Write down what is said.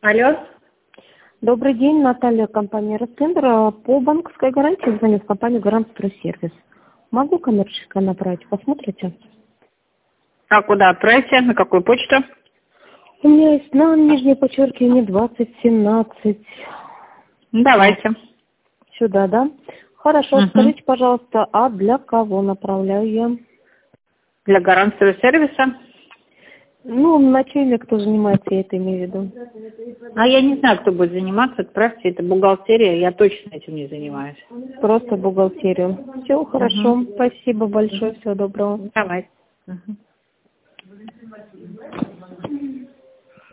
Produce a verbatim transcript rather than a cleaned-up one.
Алло. Добрый день, Наталья, компания Ростендер. По банковской гарантии звоню в компанию Гарант Стройсервис. Могу коммерческое направить? Посмотрите? А куда отправите? На какую почту? У меня есть на нижнее подчеркивание двадцать семнадцать. Ну, давайте. Сюда, да? Хорошо, Угу. скажите, пожалуйста, а для кого направляю я? Для гарантного сервиса? Ну, начальник, кто занимается, я это имею в виду. А я не знаю, кто будет заниматься. Отправьте, это бухгалтерия. Я точно этим не занимаюсь. Просто бухгалтерию. Все хорошо. Угу. Спасибо большое. Всего доброго. Давайте. Угу.